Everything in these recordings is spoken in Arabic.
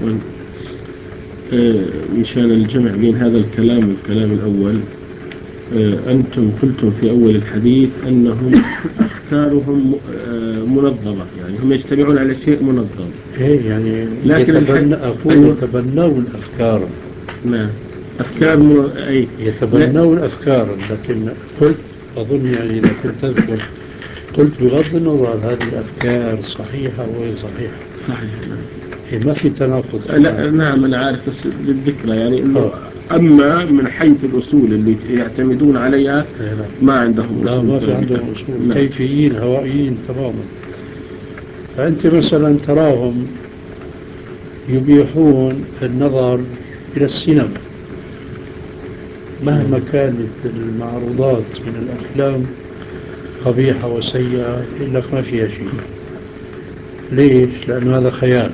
مشان الجمع بين هذا الكلام والكلام الأول، أنتم قلتم في أول الحديث أنهم أفكارهم منظمة، يعني هم يجتمعون على شيء منظم. إيه يعني لكن يتبنون أفكارا. نعم، أفكار أي يتبنون أفكارا، لكن قلت أظن يعني إذا كنت تذكر قلت بغض النظر هذه الأفكار صحيحة أو غير صحيحة. صحيح. إيه ما في تناقض. لا نعم أنا عارف، بس للذكرى يعني إنه أما من حيث الأصول اللي يعتمدون عليها ما عندهم لا أصول. ما في عندهم أصول. نعم. كيفيين هوائيين تماما. فأنت مثلا تراهم يبيحون النظر إلى السينما مهما كانت المعروضات من الأفلام قبيحة وسيئة، يقول لك ما فيها شيء. ليش؟ لأن هذا خيال.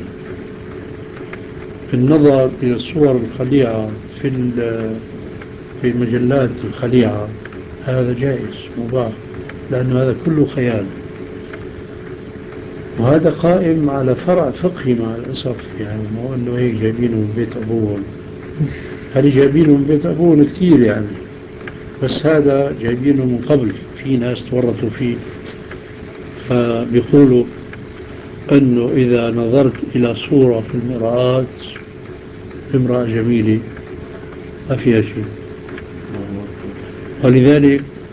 النظر إلى الصور الخليعة في المجلات الخليعة هذا جائز مباح، لأن هذا كله خيال. وهذا قائم على فرع فقهي مع الأسف، يعني مو أنه هيك جايبينه من بيت أبوهم. هذه جايبينه من بيت أبوهم كثير يعني، بس هذا جايبينه من قبل، في ناس تورطوا فيه. فبيقولوا أنه إذا نظرت إلى صورة في المرآة امرأة جميلة ما فيها شيء. ولذلك